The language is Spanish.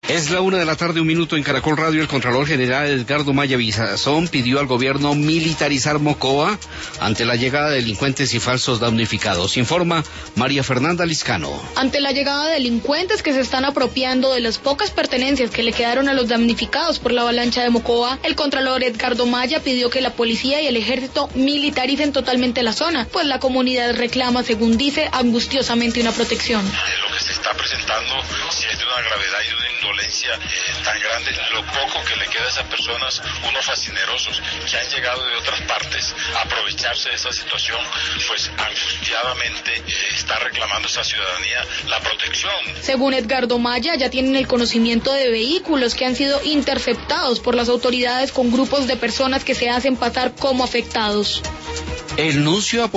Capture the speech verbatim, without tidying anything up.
Es la una de la tarde, un minuto en Caracol Radio. El Contralor General Edgardo Maya Villazón pidió al gobierno militarizar Mocoa ante la llegada de delincuentes y falsos damnificados. Informa María Fernanda Liscano. Ante la llegada de delincuentes que se están apropiando de las pocas pertenencias que le quedaron a los damnificados por la avalancha de Mocoa, el Contralor Edgardo Maya pidió que la policía y el ejército militaricen totalmente la zona, pues la comunidad reclama, según dice, angustiosamente una protección. Lo que se está presentando, si es de una gravedad y de una indolencia eh, tan grande, lo poco que le queda a esas personas, unos fascinerosos que han llegado de otras partes a aprovecharse de esta situación, pues angustiadamente eh, está reclamando esa ciudadanía la protección. Según Edgardo Maya, ya tienen el conocimiento de vehículos que han sido interceptados por las autoridades con grupos de personas que se hacen pasar como afectados. El nuncio